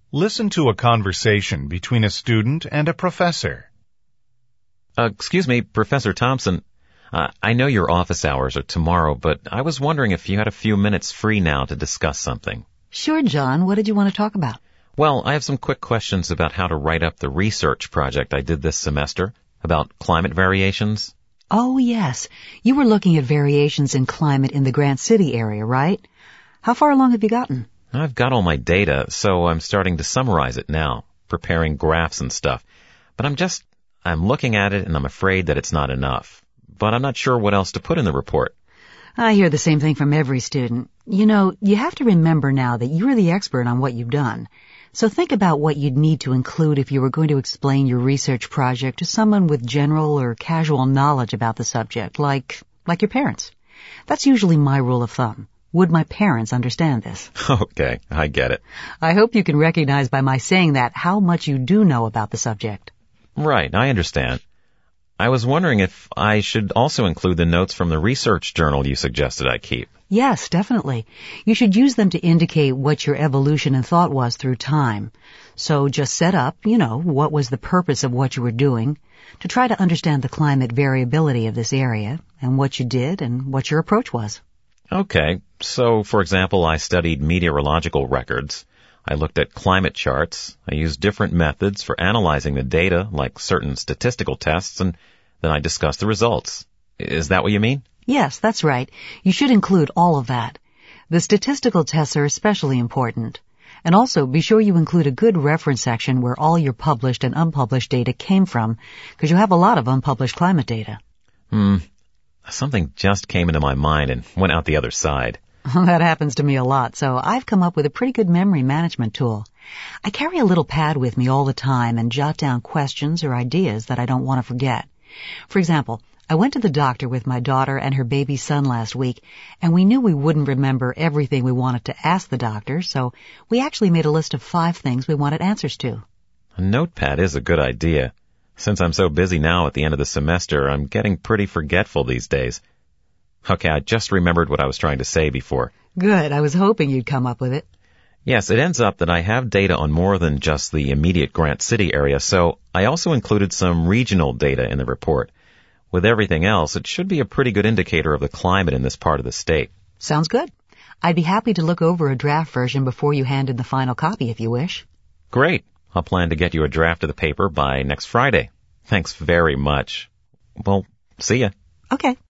Listen to a conversation between a student and a professor. Excuse me, Professor Thompson. I know your office hours are tomorrow, but I was wondering if you had a few minutes free now to discuss something. Sure, John. What did you want to talk about? Well, I have some quick questions about how to write up the research project I did this semester about climate variations. Oh, yes. You were looking at variations in climate in the Grant City area, right? How far along have you gotten? I've got all my data, so I'm starting to summarize it now, preparing graphs and stuff. But I'm looking at it and I'm afraid that it's not enough. But I'm not sure what else to put in the report. I hear the same thing from every student. You know, you have to remember now that you're the expert on what you've done. So think about what you'd need to include if you were going to explain your research project to someone with general or casual knowledge about the subject, like your parents. That's usually my rule of thumb. Would my parents understand this? Okay, I get it. I hope you can recognize by my saying that how much you do know about the subject. Right, I understand. I was wondering if I should also include the notes from the research journal you suggested I keep. Yes, definitely. You should use them to indicate what your evolution in thought was through time. So just set up, what was the purpose of what you were doing, to try to understand the climate variability of this area, and what you did and what your approach was. Okay, so for example, I studied meteorological records. I looked at climate charts. I used different methods for analyzing the data, like certain statistical tests, and then I discussed the results. Is that what you mean? Yes, that's right. You should include all of that. The statistical tests are especially important. And also, be sure you include a good reference section where all your published and unpublished data came from, because you have a lot of unpublished climate data. Something just came into my mind and went out the other side. That happens to me a lot, so I've come up with a pretty good memory management tool. I carry a little pad with me all the time and jot down questions or ideas that I don't want to forget. For example, I went to the doctor with my daughter and her baby son last week, and we knew we wouldn't remember everything we wanted to ask the doctor, so we actually made a list of 5 things we wanted answers to. A notepad is a good idea. Since I'm so busy now at the end of the semester, I'm getting pretty forgetful these days. Okay, I just remembered what I was trying to say before. Good. I was hoping you'd come up with it. Yes, it ends up that I have data on more than just the immediate Grant City area, so I also included some regional data in the report. With everything else, it should be a pretty good indicator of the climate in this part of the state. Sounds good. I'd be happy to look over a draft version before you hand in the final copy if you wish. Great. I'll plan to get you a draft of the paper by next Friday. Thanks very much. Well, see ya. Okay.